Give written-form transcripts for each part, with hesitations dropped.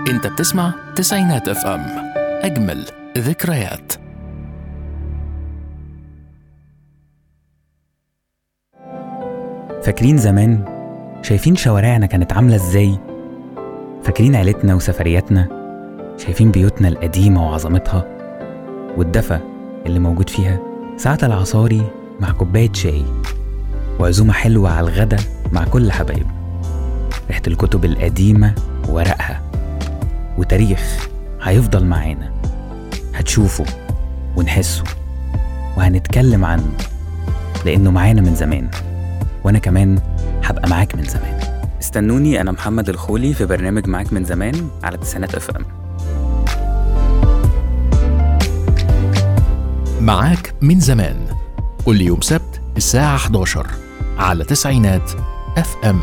انت بتسمع تسعينات اف ام، اجمل ذكريات. فاكرين زمان؟ شايفين شوارعنا كانت عاملة ازاي؟ فاكرين عيلتنا وسفرياتنا؟ شايفين بيوتنا القديمة وعظمتها والدفى اللي موجود فيها؟ ساعة العصاري مع كوباية شاي وعزومة حلوة على الغدا مع كل حبايب، ريحة الكتب القديمة وورقها، وتاريخ هيفضل معانا هتشوفه ونحسه وهنتكلم عنه لأنه معانا من زمان، وأنا كمان هبقى معاك من زمان. استنوني، أنا محمد الخولي في برنامج معاك من زمان على تسعينات اف ام. معاك من زمان كل يوم سبت الساعة 11 على تسعينات اف ام.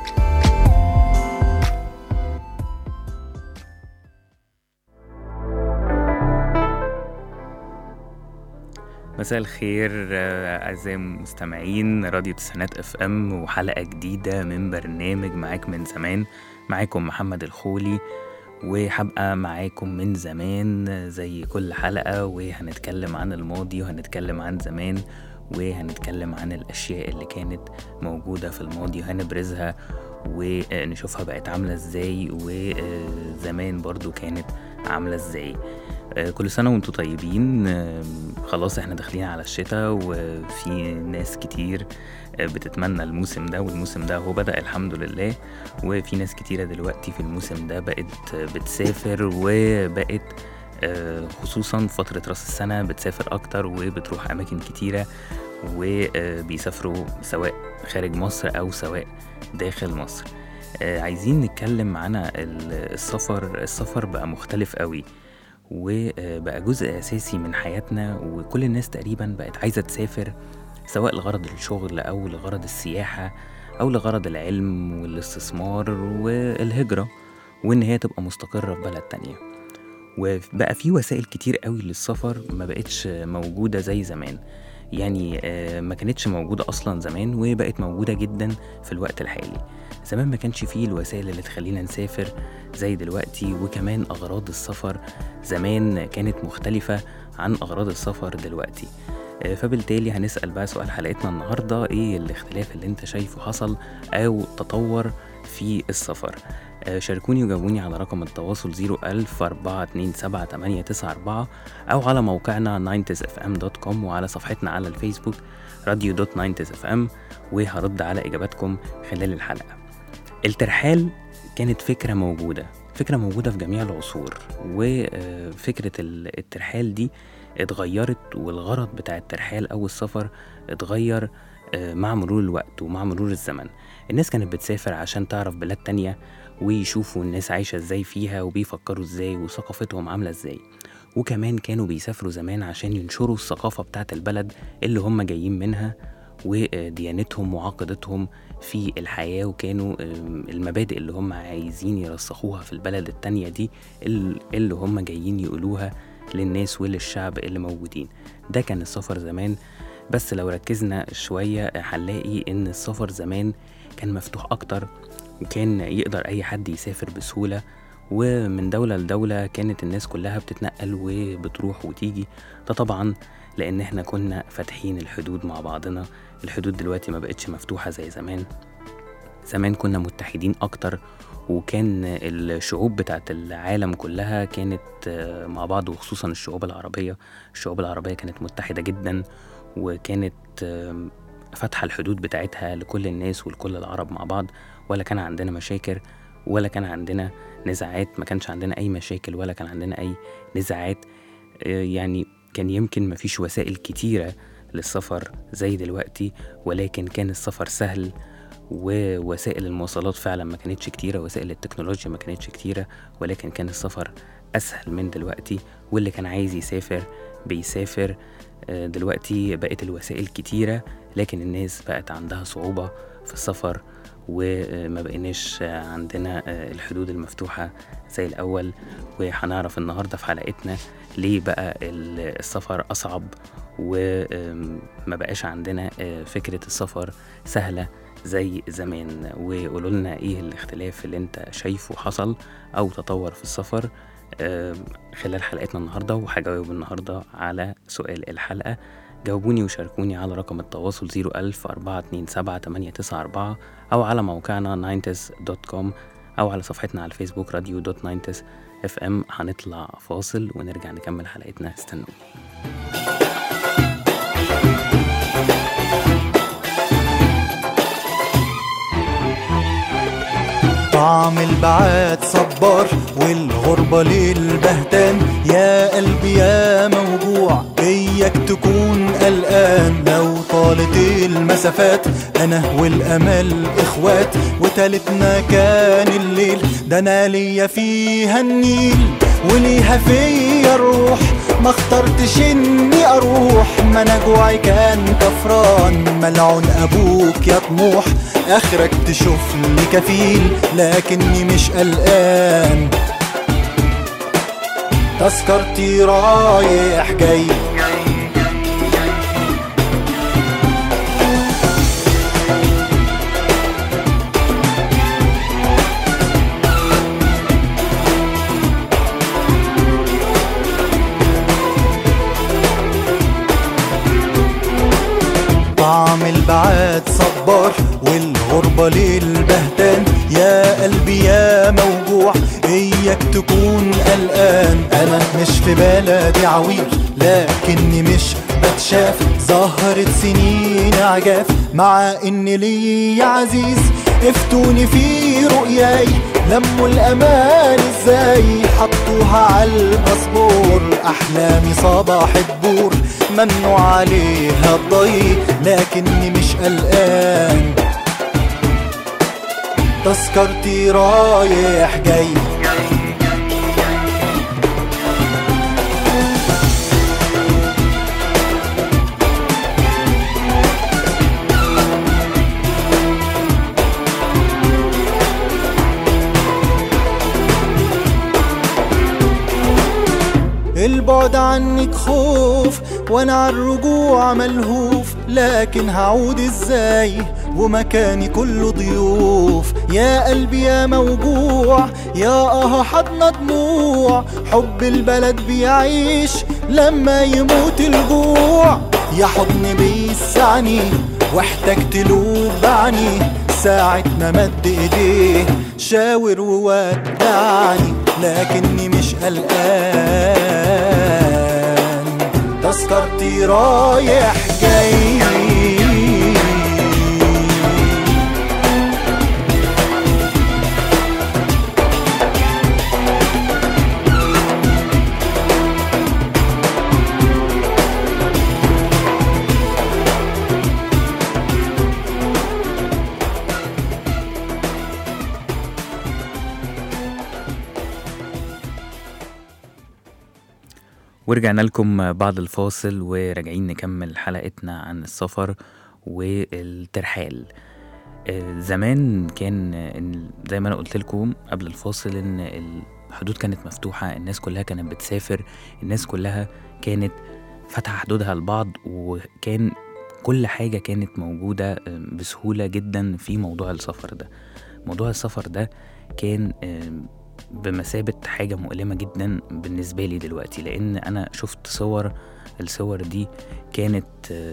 مساء الخير أعزائي المستمعين راديو تسعينات اف ام، وحلقة جديدة من برنامج معاك من زمان. معاكم محمد الخولي، وهبقى معاكم من زمان زي كل حلقة، وهنتكلم عن الماضي وهنتكلم عن زمان وهنتكلم عن الأشياء اللي كانت موجودة في الماضي وهنبرزها ونشوفها بقت عاملة ازاي، وزمان برضو كانت عاملة ازاي. كل سنة وانتم طيبين. خلاص احنا داخلين على الشتاء، وفي ناس كتير بتتمنى الموسم ده، والموسم ده هو بدأ الحمد لله. وفي ناس كتيرة دلوقتي في الموسم ده بقت بتسافر، وبقت خصوصا فترة راس السنة بتسافر أكتر وبتروح أماكن كتيرة، وبيسافروا سواء خارج مصر أو سواء داخل مصر. عايزين نتكلم عن السفر بقى مختلف قوي، وبقى جزء أساسي من حياتنا، وكل الناس تقريبا بقت عايزة تسافر سواء لغرض الشغل أو لغرض السياحة أو لغرض العلم والاستثمار والهجرة، وإن هي تبقى مستقرة في بلد تانية. وبقى في وسائل كتير قوي للسفر ما بقتش موجودة زي زمان، يعني ما كانتش موجودة أصلا زمان وبقت موجودة جدا في الوقت الحالي. زمان ما كانش فيه الوسائل اللي تخلينا نسافر زي دلوقتي، وكمان أغراض السفر زمان كانت مختلفة عن أغراض السفر دلوقتي. فبالتالي هنسأل بقى سؤال حلقتنا النهاردة: ايه الاختلاف اللي انت شايفه حصل أو تطور في السفر؟ شاركوني وجاوبوني على رقم التواصل 010427894 أو على موقعنا 90sfm.com، وعلى صفحتنا على الفيسبوك radio.90sfm، وهرد على إجاباتكم خلال الحلقة. الترحال كانت فكرة موجودة في جميع العصور، وفكرة الترحال دي اتغيرت، والغرض بتاع الترحال أو السفر اتغير مع مرور الوقت ومع مرور الزمن. الناس كانت بتسافر عشان تعرف بلاد تانية ويشوفوا الناس عايشة ازاي فيها وبيفكروا ازاي وثقافتهم عاملة ازاي، وكمان كانوا بيسافروا زمان عشان ينشروا الثقافة بتاعت البلد اللي هم جايين منها وديانتهم وعقيدتهم في الحياة، وكانوا المبادئ اللي هم عايزين يرسخوها في البلد التانية دي اللي هم جايين يقولوها للناس وللشعب اللي موجودين. ده كان السفر زمان. بس لو ركزنا شوية هنلاقي ان السفر زمان كان مفتوح اكتر، وكان يقدر اي حد يسافر بسهولة، ومن دولة لدولة كانت الناس كلها بتتنقل وبتروح وتيجي. ده طبعا لان احنا كنا فاتحين الحدود مع بعضنا. الحدود دلوقتي ما بقتش مفتوحة زي زمان كنا متحدين اكتر، وكان الشعوب بتاعت العالم كلها كانت مع بعض، وخصوصا الشعوب العربية كانت متحدة جدا، وكانت فتح الحدود بتاعتها لكل الناس ولكل العرب مع بعض. ولا كان عندنا مشاكل ولا كان عندنا نزاعات، ما كانش عندنا أي مشاكل ولا كان عندنا أي نزاعات. يعني كان يمكن ما فيش وسائل كتيرة للسفر زي دلوقتي، ولكن كان السفر سهل، ووسائل المواصلات فعلا ما كانتش كتيرة، وسائل التكنولوجيا ما كانتش كتيرة، ولكن كان السفر أسهل من دلوقتي، واللي كان عايز يسافر بيسافر. دلوقتي بقت الوسائل كتيرة، لكن الناس بقت عندها صعوبة في السفر، وما بقيناش عندنا الحدود المفتوحة زي الأول. وهنعرف النهاردة في حلقتنا ليه بقى السفر أصعب، وما بقاش عندنا فكرة السفر سهلة زي زمان. وقولوا لنا ايه الاختلاف اللي انت شايفه حصل او تطور في السفر خلال حلقتنا النهاردة. وهجاوب النهاردة على سؤال الحلقة. جاوبوني وشاركوني على رقم التواصل 010427894 أو على موقعنا 90s.com أو على صفحتنا على الفيسبوك radio.90s.fm. هنطلع فاصل ونرجع نكمل حلقتنا، استنوا. طعم البعاد صبار والغربة للبهتان، يا قلبي يا موجوع بيك تكون قلقان. لو طالت المسافات أنا والأمل إخوات، وتالتنا كان الليل، ده أنا ليا فيها النيل وليها فيا الروح. ما اخترتش اني اروح، ما انا جوعي كان كفران. ملعون ابوك يا طموح، اخرك تشوف لي كفيل لكني مش قلقان. تذكرتي رايح جاي، طعم البعاد صبار والغربة للبهتان. يا قلبي يا موجوع إياك تكون قلقان. أنا مش في بلدي عويل لكني مش بتشاف، ظهرت سنين عجاف مع إن لي عزيز. افتوني في رؤياي لموا الأمان ازاي، حطوها عالباسبور. أحلامي صباح الدور ممنوع عليها الضي لكني مش قلقان. تذكرتي رايح جاي، البعد عنك خوف وانا عالرجوع ملهوف. لكن هعود ازاي ومكاني كله ضيوف. يا قلبي يا موجوع يا حضن دموع، حب البلد بيعيش لما يموت الجوع. يا حضن بيسعني واحتجت له بعني، ساعة ما مد ايديه شاور وودعني لكني مش قلقان. تذكرتي رايح جاي، ورجعنا لكم بعد الفاصل وراجعين نكمل حلقتنا عن السفر والترحال. زمان كان زي ما انا قلت لكم قبل الفاصل ان الحدود كانت مفتوحة، الناس كلها كانت بتسافر، الناس كلها كانت فتح حدودها لبعض، وكان كل حاجة كانت موجودة بسهولة جدا في موضوع السفر ده. موضوع السفر ده كان بمثابة حاجة مؤلمة جدا بالنسبة لي دلوقتي، لأن أنا شفت الصور دي كانت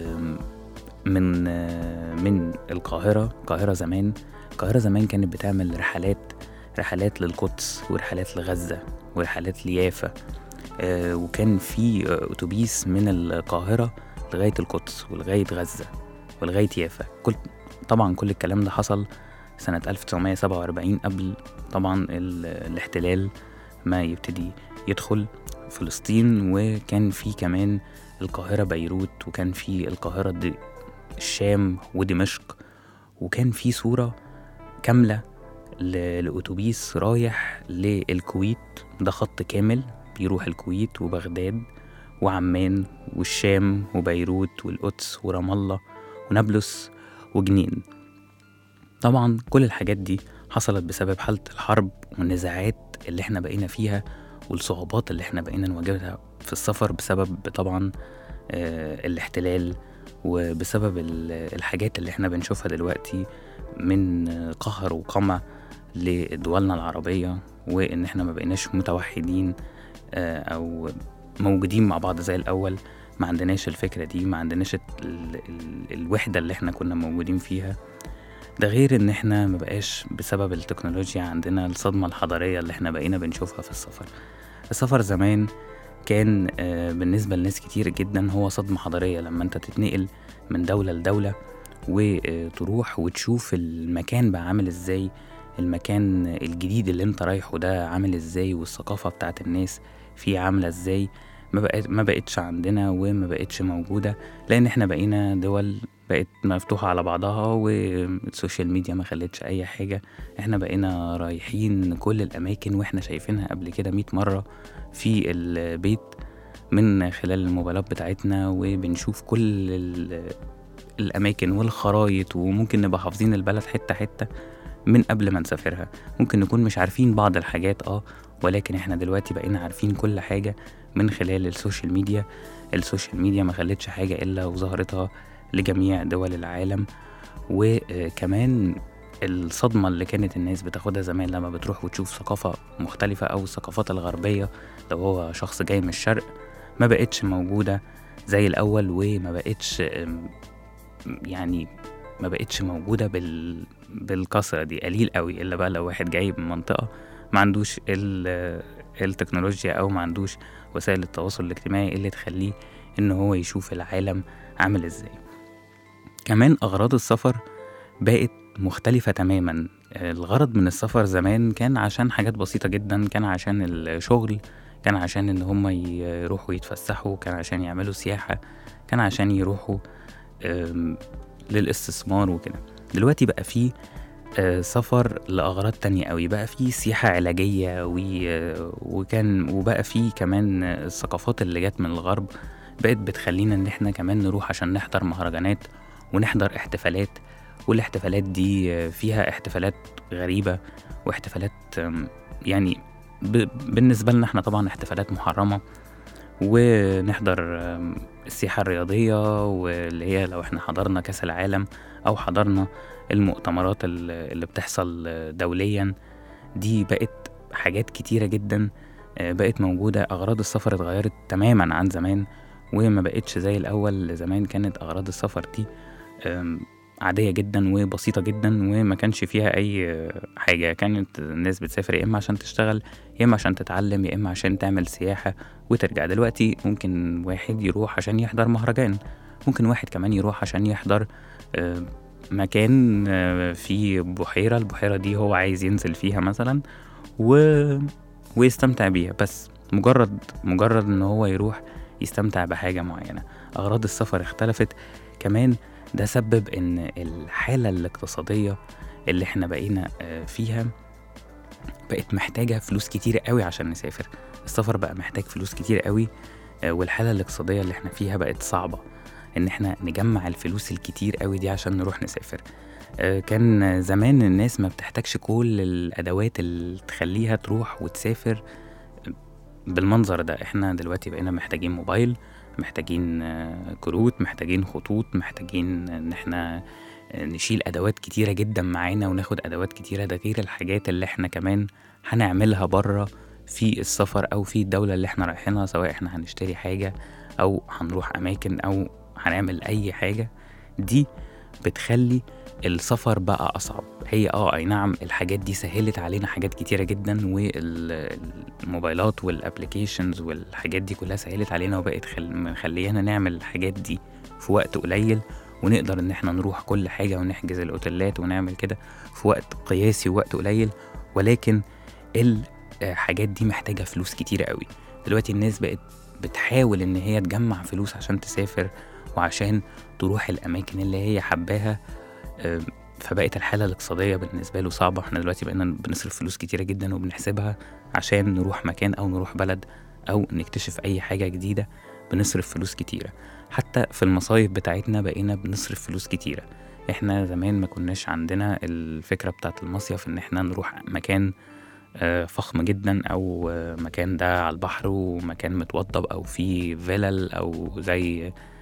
من القاهرة زمان. القاهرة زمان كانت بتعمل رحلات للقدس ورحلات لغزة ورحلات ليافا، وكان في أتوبيس من القاهرة لغاية القدس ولغاية غزة ولغاية يافا. طبعا كل الكلام ده حصل سنة 1947 قبل طبعا الاحتلال ما يبتدي يدخل فلسطين. وكان في كمان القاهرة بيروت، وكان في القاهرة الشام ودمشق، وكان في صورة كاملة لأتوبيس رايح للكويت. ده خط كامل بيروح الكويت وبغداد وعمان والشام وبيروت والقدس ورام الله ونابلس وجنين. طبعا كل الحاجات دي حصلت بسبب حالة الحرب والنزاعات اللي احنا بقينا فيها، والصعوبات اللي احنا بقينا نواجهها في السفر بسبب طبعا الاحتلال وبسبب الحاجات اللي احنا بنشوفها دلوقتي من قهر وقمع لدولنا العربية، وإن احنا ما بقيناش متوحدين أو موجودين مع بعض زي الأول. ما عندناش الفكرة دي، ما عندناش الوحدة اللي احنا كنا موجودين فيها. ده غير ان احنا ما بقاش بسبب التكنولوجيا عندنا الصدمة الحضارية اللي احنا بقينا بنشوفها في السفر. السفر زمان كان بالنسبة لناس كتير جدا هو صدمة حضارية، لما انت تتنقل من دولة لدولة وتروح وتشوف المكان بقى عامل ازاي، المكان الجديد اللي انت رايحه ده عامل ازاي، والثقافة بتاعت الناس فيه عاملة ازاي. ما بقتش عندنا وما بقتش موجودة، لان احنا بقينا دول بقت مفتوحة على بعضها، والسوشيال ميديا ما خلتش اي حاجة. احنا بقينا رايحين كل الاماكن واحنا شايفينها قبل كده 100 مرة في البيت من خلال الموبايلات بتاعتنا، وبنشوف كل الاماكن والخرايط، وممكن نبقى حافظين البلد حتة حتة من قبل ما نسافرها. ممكن نكون مش عارفين بعض الحاجات ولكن احنا دلوقتي بقينا عارفين كل حاجة من خلال السوشيال ميديا. السوشيال ميديا ما خلتش حاجة إلا وظهرتها لجميع دول العالم. وكمان الصدمة اللي كانت الناس بتاخدها زمان لما بتروح وتشوف ثقافة مختلفة أو الثقافات الغربية، لو هو شخص جاي من الشرق، ما بقتش موجودة زي الأول، وما بقتش يعني ما بقتش موجودة بالكثرة دي. قليل قوي إلا بقى لو واحد جاي من منطقة ما عندوش التكنولوجيا أو ما عندوش وسائل التواصل الاجتماعي اللي تخليه إن هو يشوف العالم عامل إزاي. كمان أغراض السفر بقت مختلفة تماما. الغرض من السفر زمان كان عشان حاجات بسيطة جدا، كان عشان الشغل، كان عشان إن هم يروحوا يتفسحوا، كان عشان يعملوا سياحة، كان عشان يروحوا للاستثمار وكده. دلوقتي بقى فيه سفر لأغراض تانية قوي، بقى فيه سياحة علاجية وبقى فيه كمان الثقافات اللي جت من الغرب بقت بتخلينا ان احنا كمان نروح عشان نحضر مهرجانات ونحضر احتفالات، والاحتفالات دي فيها احتفالات غريبة واحتفالات يعني بالنسبة لنا احنا طبعا احتفالات محرمة. ونحضر السياحة الرياضية، واللي هي لو احنا حضرنا كاس العالم او حضرنا المؤتمرات اللي بتحصل دوليا، دي بقت حاجات كتيرة جدا بقت موجودة. أغراض السفر اتغيرت تماما عن زمان، وما بقتش زي الأول. زمان كانت أغراض السفر دي عادية جدا وبسيطة جدا، وما كانش فيها أي حاجة. كانت الناس بتسافر يا إما عشان تشتغل، يا إما عشان تتعلم، يا إما عشان تعمل سياحة وترجع. دلوقتي ممكن واحد يروح عشان يحضر مهرجان، ممكن واحد كمان يروح عشان يحضر مكان فيه بحيرة، البحيرة دي هو عايز ينزل فيها مثلا ويستمتع بيها، بس مجرد إن هو يروح يستمتع بحاجة معينة. أغراض السفر اختلفت كمان. ده سبب ان الحالة الاقتصادية اللي احنا بقينا فيها بقت محتاجة فلوس كتير قوي عشان نسافر. السفر بقى محتاج فلوس كتير قوي، والحالة الاقتصادية اللي احنا فيها بقت صعبة ان احنا نجمع الفلوس الكتير قوي دي عشان نروح نسافر. كان زمان الناس ما بتحتاجش كل الادوات اللي تخليها تروح وتسافر بالمنظر ده. احنا دلوقتي بقينا محتاجين موبايل، محتاجين كروت، محتاجين خطوط، محتاجين ان احنا نشيل ادوات كتيرة جدا معانا وناخد ادوات كتيرة. ده غير الحاجات اللي احنا كمان هنعملها بره في السفر او في الدولة اللي احنا رايحينها، سواء احنا هنشتري حاجة او هنروح اماكن او هنعمل اي حاجة. دي بتخلي السفر بقى أصعب. هي أي نعم الحاجات دي سهلت علينا حاجات كتيرة جدا، والموبايلات والابليكيشنز والحاجات دي كلها سهلت علينا وبقت مخلينا نعمل الحاجات دي في وقت قليل، ونقدر ان احنا نروح كل حاجة ونحجز الأوتيلات ونعمل كده في وقت قياسي ووقت قليل. ولكن الحاجات دي محتاجة فلوس كتيرة قوي. دلوقتي الناس بقت بتحاول ان هي تجمع فلوس عشان تسافر وعشان تروح الأماكن اللي هي حباها، فبقت الحالة الاقتصادية بالنسبة له صعبة. احنا دلوقتي بقينا بنصرف فلوس كتيرة جدا وبنحسبها عشان نروح مكان أو نروح بلد أو نكتشف أي حاجة جديدة، بنصرف فلوس كتيرة. حتى في المصايف بتاعتنا بقينا بنصرف فلوس كتيرة. احنا زمان ما كناش عندنا الفكرة بتاعت المصيف ان احنا نروح مكان فخم جدا أو مكان ده على البحر ومكان متوضب أو فيه فيلل أو زي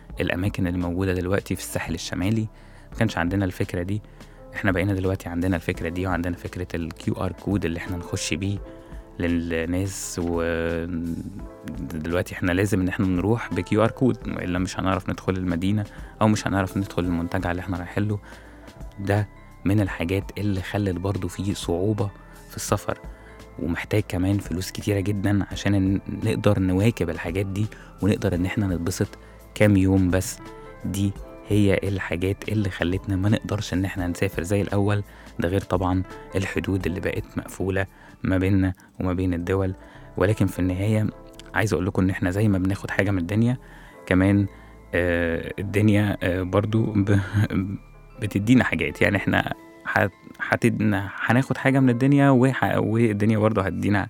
الأماكن اللي موجودة دلوقتي في الساحل الشمالي. ما كانش عندنا الفكرة دي، احنا بقينا دلوقتي عندنا الفكرة دي، وعندنا فكرة QR كود اللي احنا نخش بيه للناس. ودلوقتي احنا لازم ان احنا نروح QR كود، إلا مش هنعرف ندخل المدينة أو مش هنعرف ندخل المنتجع اللي احنا رايحين له. ده من الحاجات اللي خلت برضو فيه صعوبة في السفر، ومحتاج كمان فلوس كتيرة جدا عشان نقدر نواكب الحاجات دي ونقدر ان احنا نتبسط كام يوم بس. دي هي الحاجات اللي خلتنا ما نقدرش ان احنا نسافر زي الاول. ده غير طبعا الحدود اللي بقت مقفولة ما بيننا وما بين الدول. ولكن في النهاية عايز اقول لكم ان احنا زي ما بناخد حاجة من الدنيا كمان الدنيا برضو بتدينا حاجات. يعني احنا هناخد حاجة من الدنيا والدنيا برضو هتدينا،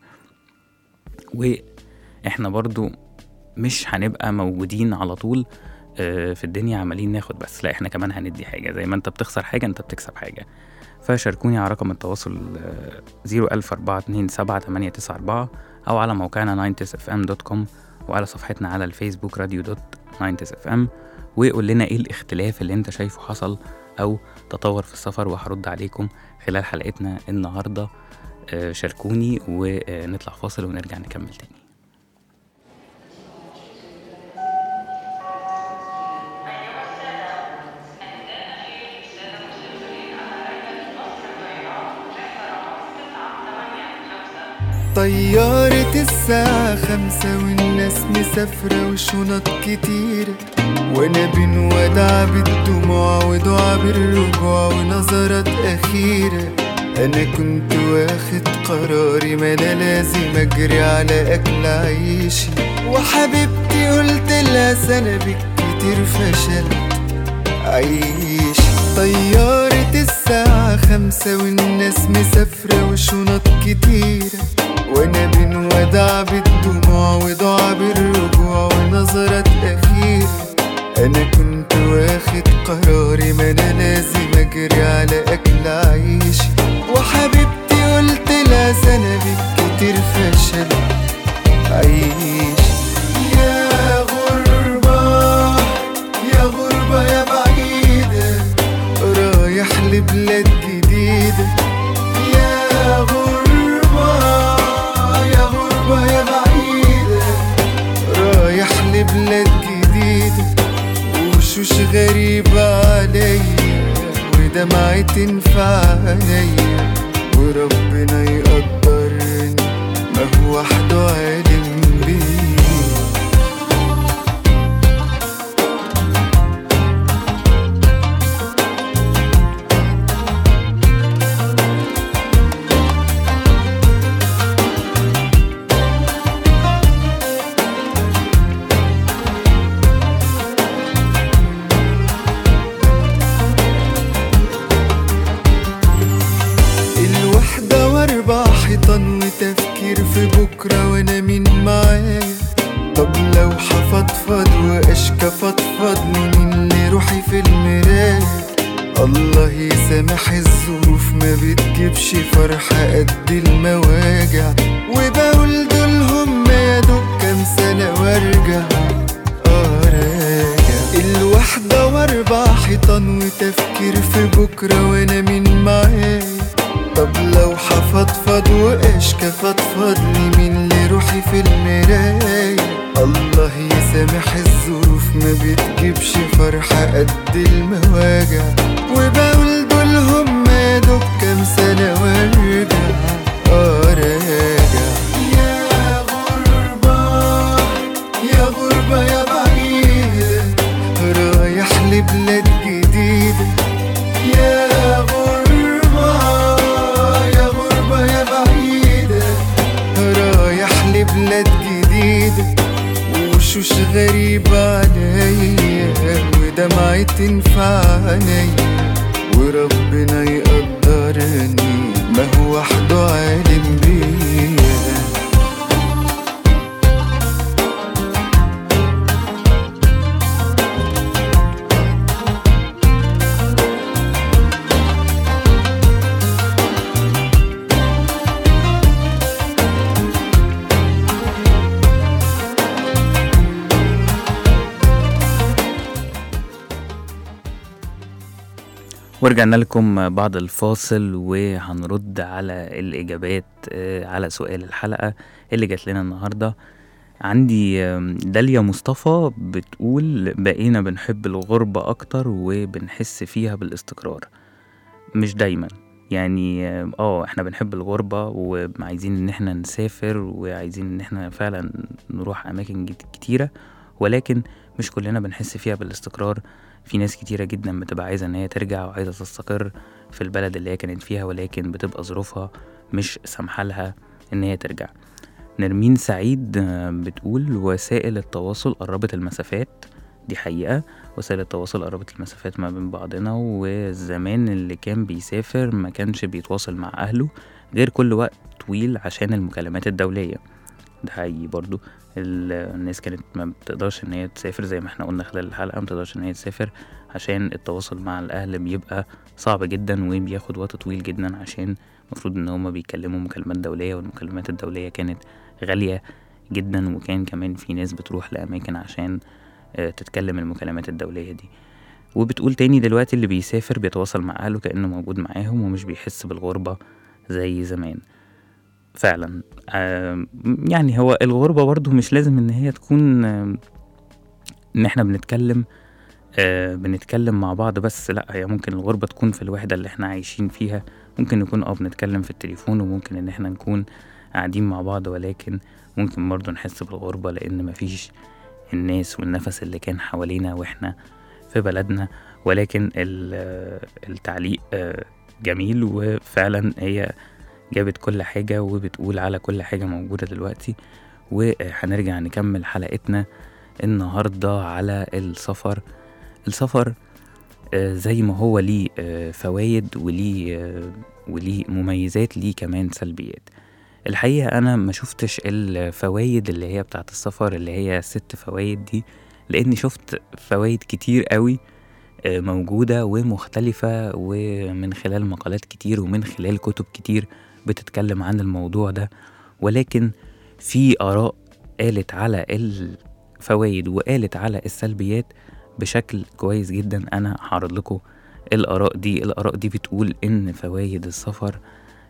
واحنا برضو مش هنبقى موجودين على طول في الدنيا عمالين ناخد بس، لا احنا كمان هندي حاجة. زي ما انت بتخسر حاجة انت بتكسب حاجة. فشاركوني على رقم التواصل 014278994 او على موقعنا 9sfm.com وعلى صفحتنا على الفيسبوك radio.9sfm، ويقول لنا ايه الاختلاف اللي انت شايفه حصل او تطور في السفر، وهرد عليكم خلال حلقتنا النهاردة. شاركوني ونطلع فاصل ونرجع نكمل تاني. طيارة الساعة 5 والناس مسافرة وشنط كتيرة، وانا بنودع بالدموع ودعا بالرجوع ونظرات أخيرة. أنا كنت واخد قراري ما أنا لازم أجري على أكل عيشي، وحبيبتي قلت لها سنة بالكتير فشلت عيشي. طيارة الساعة 5 والناس مسافرة وشنط كتيرة، وانا بنودع بالدموع ودعا بالرجوع ونظرات أخيرة. أنا كنت واخد قراري ما أنا لازم أجري على أكل عيشي، وحبيبتي قلت لها سنة بالكتير فشل عيشي. يا غربة يا غربة يا بعيدة رايح لبلاد جديدة. يا غربة يا غربة يا بعيدة رايح لبلاد جديدة، وشوش غريبة عليا ودمعي تنفع عليا، وربنا يقدرني ما هو وحده عالم بيه. وتفكير في بكرة وانا مين معايا. طب لو حفضفض واشكى فضفض مين اللي روحي في المراية. الله يسامح الظروف ما بتجيبش فرحة قد المواجع، وبقول دول هم يا دوب كام سنة وارجع راجع. الوحدة واربع حيطان وتفكير في بكرة وانا مين معايا. طب لو حفضفض واشكى فضفض لي مين اللي روحي في المراية. الله يسامح الظروف ما بتجيبش فرحة قد المواجع، وبقول دول هم يا دوب كام سنة وارجع راجع. يا غربة يا غربة يا بعيدة رايح لبلاد جديدة. يا غربة يا غربة يا بعيدة رايح لبلاد جديدة، وشوش غريبة عليا ودمعي تنفع عليا، وربنا يقدرني ما هو وحده عالم بيا. ورجعنا لكم بعد الفاصل وهنرد على الإجابات على سؤال الحلقة اللي جات لنا النهاردة. عندي داليا مصطفى بتقول بقينا بنحب الغربة أكتر وبنحس فيها بالاستقرار. مش دايما يعني احنا بنحب الغربة وعايزين ان احنا نسافر وعايزين ان احنا فعلا نروح أماكن كتيرة، ولكن مش كلنا بنحس فيها بالاستقرار. في ناس كتيرة جدا بتبقى عايزة ان هي ترجع وعايزة تستقر في البلد اللي هي كانت فيها، ولكن بتبقى ظروفها مش سامحالها ان هي ترجع. نرمين سعيد بتقول وسائل التواصل قربت المسافات. دي حقيقة، وسائل التواصل قربت المسافات ما بين بعضنا، والزمان اللي كان بيسافر ما كانش بيتواصل مع أهله غير كل وقت طويل عشان المكالمات الدولية. ده حقيقي برضو. الناس كانت ما بتقدرش ان هي تسافر زي ما احنا قلنا خلال الحلقة، ما بتقدرش ان هي تسافر عشان التواصل مع الأهل بيبقى صعب جدا وبياخد وقت طويل جدا، عشان المفروض ان هما بيكلموا مكالمات دولية، والمكالمات الدولية كانت غالية جدا، وكان كمان في ناس بتروح لأماكن عشان تتكلم المكالمات الدولية دي. وبتقول تاني دلوقتي اللي بيسافر بيتواصل مع أهله كأنه موجود معاهم ومش بيحس بالغربة زي زمان. فعلا يعني هو الغربة برضو مش لازم ان هي تكون ان احنا بنتكلم مع بعض بس، لا، هي ممكن الغربة تكون في الوحدة اللي احنا عايشين فيها. ممكن نكون بنتكلم في التليفون، وممكن ان احنا نكون قاعدين مع بعض، ولكن ممكن برضو نحس بالغربة لان مفيش الناس والنفس اللي كان حوالينا واحنا في بلدنا. ولكن التعليق جميل، وفعلا هي جابت كل حاجة وبتقول على كل حاجة موجودة دلوقتي. وهنرجع نكمل حلقتنا النهاردة على السفر. السفر زي ما هو ليه فوايد وليه مميزات، ليه كمان سلبيات. الحقيقة أنا ما شفتش الفوايد اللي هي بتاعت السفر اللي هي 6 فوايد دي، لأني شفت فوايد كتير قوي موجودة ومختلفة، ومن خلال مقالات كتير ومن خلال كتب كتير بتتكلم عن الموضوع ده. ولكن في آراء قالت على الفوايد وقالت على السلبيات بشكل كويس جدا. أنا هعرض لكم الآراء دي بتقول إن فوايد السفر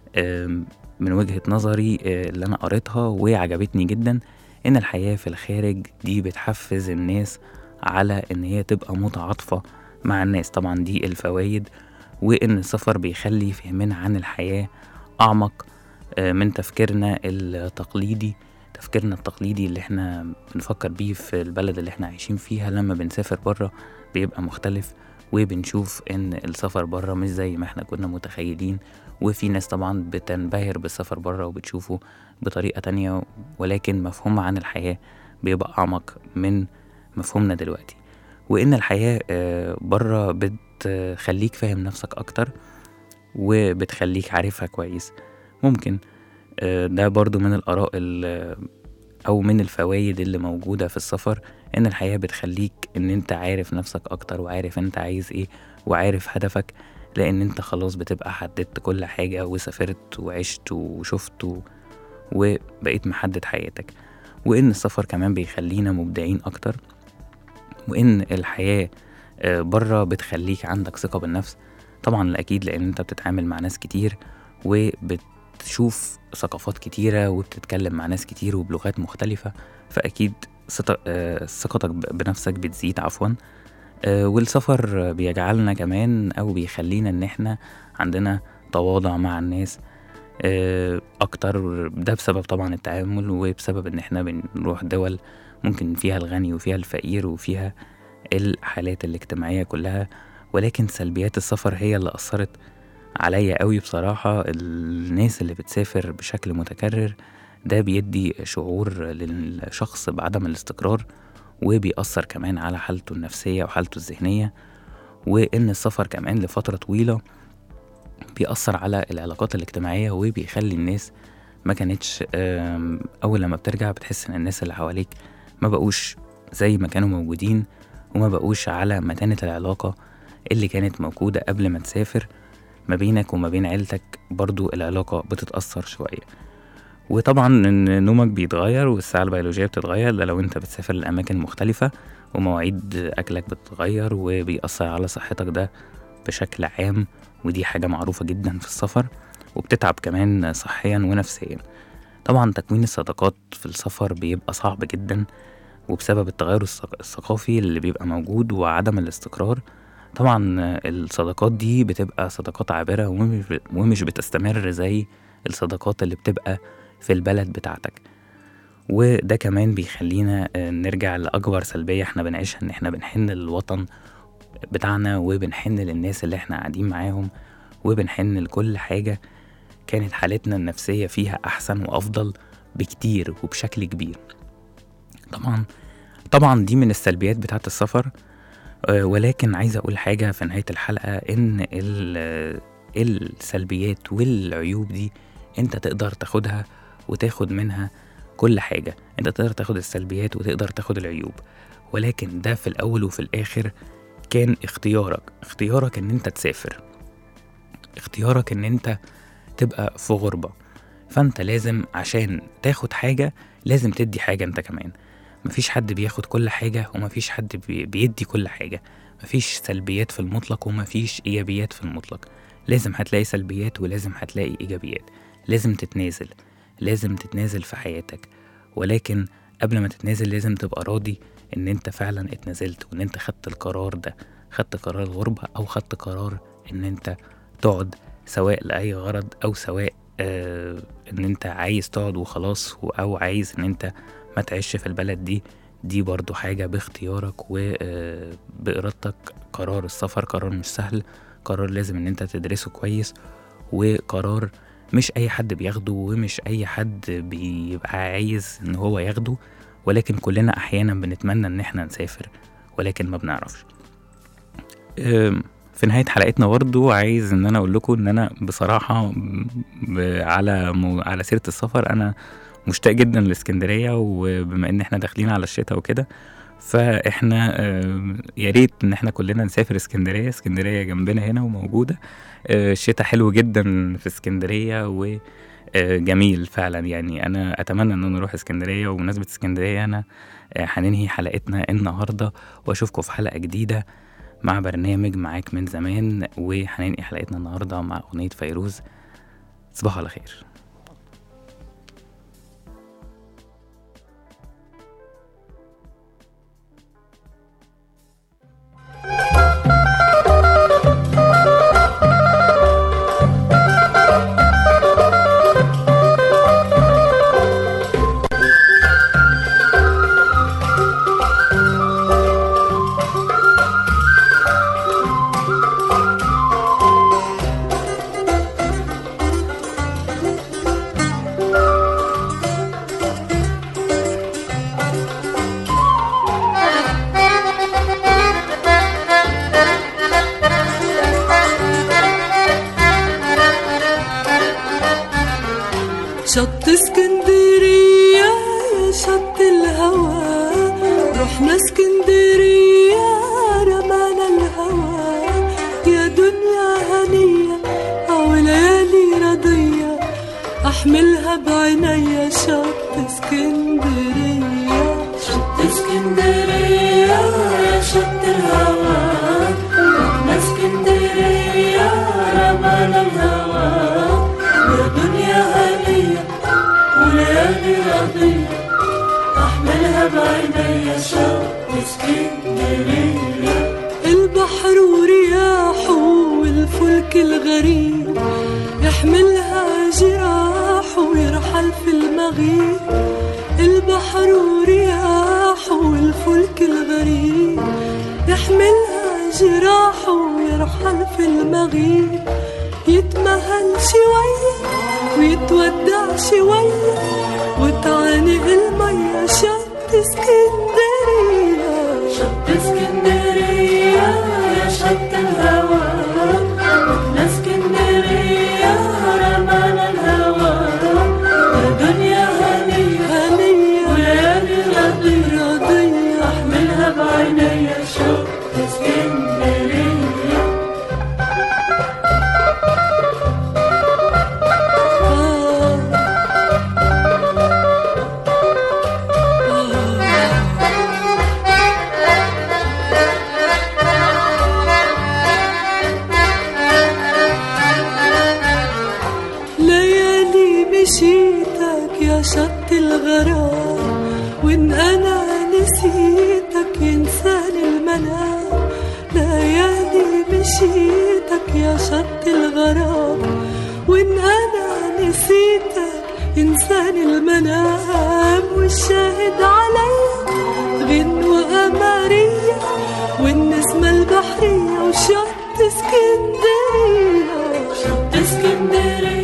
من وجهة نظري اللي أنا قريتها وعجبتني جدا، إن الحياة في الخارج دي بتحفز الناس على إن هي تبقى متعاطفة مع الناس. طبعا دي الفوايد. وإن السفر بيخلي فهمنا عن الحياة أعمق من تفكيرنا التقليدي اللي احنا بنفكر بيه في البلد اللي احنا عايشين فيها. لما بنسافر برا بيبقى مختلف، وبنشوف ان السفر برا مش زي ما احنا كنا متخيلين. وفي ناس طبعا بتنبهر بالسفر برا وبتشوفه بطريقة تانية، ولكن مفهومها عن الحياة بيبقى أعمق من مفهومنا دلوقتي. وإن الحياة برا بتخليك فاهم نفسك أكتر وبتخليك عارفها كويس. ممكن ده برضو من الآراء أو من الفوايد اللي موجودة في السفر، إن الحياة بتخليك إن أنت عارف نفسك أكتر وعارف أنت عايز إيه وعارف هدفك، لأن أنت خلاص بتبقى حددت كل حاجة وسافرت وعشت وشفت وبقيت محدد حياتك. وإن السفر كمان بيخلينا مبدعين أكتر، وإن الحياة برا بتخليك عندك ثقة بالنفس. طبعا الأكيد لأن أنت بتتعامل مع ناس كتير وبتشوف ثقافات كتيرة وبتتكلم مع ناس كتير وبلغات مختلفة، فأكيد ثقتك بنفسك بتزيد والسفر بيجعلنا كمان أو بيخلينا إن احنا عندنا تواضع مع الناس أكتر. ده بسبب طبعا التعامل، وبسبب إن احنا بنروح دول ممكن فيها الغني وفيها الفقير وفيها الحالات الاجتماعية كلها. ولكن سلبيات السفر هي اللي أثرت عليا قوي بصراحة. الناس اللي بتسافر بشكل متكرر ده بيدي شعور للشخص بعدم الاستقرار، وبيأثر كمان على حالته النفسية وحالته الذهنية. وإن السفر كمان لفترة طويلة بيأثر على العلاقات الاجتماعية، وبيخلي الناس ما كانتش أول لما بترجع بتحس إن الناس اللي حواليك ما بقوش زي ما كانوا موجودين، وما بقوش على متانة العلاقة اللي كانت موجودة قبل ما تسافر. ما بينك وما بين عيلتك برضو العلاقة بتتأثر شوية. وطبعا إن نومك بيتغير والساعة البيولوجية بتتغير، ده لو انت بتسافر لأماكن مختلفة، ومواعيد أكلك بتتغير وبيأثر على صحتك. ده بشكل عام، ودي حاجة معروفة جدا في السفر، وبتتعب كمان صحيا ونفسيا. طبعا تكوين الصداقات في السفر بيبقى صعب جدا، وبسبب التغير الثقافي اللي بيبقى موجود وعدم الاستقرار. طبعا الصداقات دي بتبقى صداقات عابرة ومش بتستمر زي الصداقات اللي بتبقى في البلد بتاعتك. وده كمان بيخلينا نرجع لأكبر سلبية احنا بنعيشها، ان احنا بنحن للوطن بتاعنا، وبنحن للناس اللي احنا قاعدين معاهم، وبنحن لكل حاجة كانت حالتنا النفسية فيها أحسن وأفضل بكتير وبشكل كبير. طبعا دي من السلبيات بتاعت السفر. ولكن عايز أقول حاجة في نهاية الحلقة، إن السلبيات والعيوب دي أنت تقدر تاخدها وتاخد منها كل حاجة. أنت تقدر تاخد السلبيات وتقدر تاخد العيوب، ولكن ده في الأول وفي الآخر كان اختيارك إن أنت تسافر، اختيارك إن أنت تبقى في غربة. فأنت لازم عشان تاخد حاجة لازم تدي حاجة أنت كمان. مفيش حد بياخد كل حاجة، ومفيش حد بيدي كل حاجة. مفيش سلبيات في المطلق ومفيش إيجابيات في المطلق. لازم هتلاقي سلبيات ولازم هتلاقي إيجابيات. لازم تتنازل في حياتك، ولكن قبل ما تتنازل لازم تبقى راضي إن أنت فعلا اتنازلت، وإن أنت خدت القرار ده، خدت قرار الغربة أو خدت قرار إن أنت تقعد، سواء لأي غرض أو سواء إن أنت عايز تقعد وخلاص، أو عايز إن أنت ما تعيش في البلد دي برضو حاجة باختيارك وبإرادتك. قرار السفر قرار مش سهل، قرار لازم إن أنت تدرسه كويس، وقرار مش أي حد بياخده، ومش أي حد بيبقى عايز إن هو ياخده. ولكن كلنا أحيانا بنتمنى إن احنا نسافر ولكن ما بنعرفش. في نهاية حلقتنا برضو عايز ان انا اقول لكم ان انا بصراحة على سيرة السفر انا مشتاق جدا لاسكندرية، وبما ان احنا داخلين على الشتاء وكده، فاحنا يا ريت ان احنا كلنا نسافر اسكندرية جنبنا هنا وموجودة. الشتاء حلو جدا في اسكندرية وجميل فعلا. يعني انا اتمنى ان انا اروح اسكندرية. وبمناسبة اسكندرية انا هننهي حلقتنا النهاردة، واشوفكم في حلقة جديدة مع برنامج معاك من زمان. وهننقي حلقتنا النهاردة مع أغنية فيروز. صباح على خير. شط اسكندرية يا شط الهوى، رحنا اسكندرية رمانا الهوى، يا دنيا هنية أو ليالي رضية أحملها بعينيا. شط اسكندرية، شط اسكندرية يا شط الهوى، رحنا اسكندرية رمانا الهوى، يا دنيا هنية وليالي رضية أحملها بعينيا. شط اسكندرية، البحر ورياحه والفلك الغريب يحملها جراحه ويرحل في المغيب. البحر ورياحه والفلك الغريب يحملها جراحه ويرحل في المغيب. يتمهل شوية ويتودع شوية وتعانق المية. شط اسكندرية، شط اسكندرية يا شط الهوى، رحنا اسكندرية رمانا الهوى، يا دنيا هنية وليالي رضية أحملها بعينيا. شط اسكندرية. يا شط الغرام، وإن أنا نسيتك ينساني المنام. ليالي مشيتك يا شط الغرام، وإن أنا نسيتك ينساني المنام. والشاهد عليا غنوة قمرية والنسمة البحرية وشط اسكندرية. شط اسكندرية